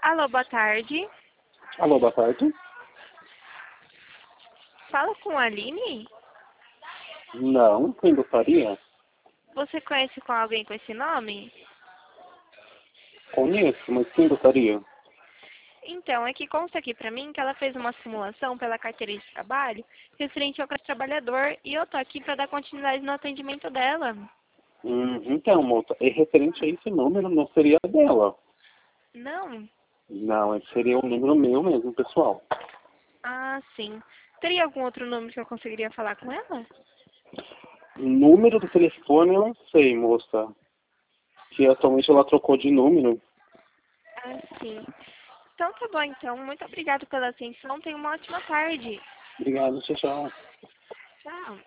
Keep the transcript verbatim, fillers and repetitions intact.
Alô, boa tarde. Alô, boa tarde. Fala com a Aline? Não, quem gostaria? Você conhece com alguém com esse nome? Conheço, mas quem gostaria? Então, é que consta aqui pra mim que ela fez uma simulação pela carteira de trabalho referente ao cadastro trabalhador e eu tô aqui pra dar continuidade no atendimento dela. Hum, então, moça, é referente a esse número, não seria dela. Não? Não, esse seria o número meu mesmo, pessoal. Ah, sim. Teria algum outro número que eu conseguiria falar com ela? O número do telefone eu não sei, moça. Que atualmente ela trocou de número. Ah, sim. Então tá bom, então. Muito obrigada pela atenção. Tenha uma ótima tarde. Obrigado, tchau, tchau. Tchau.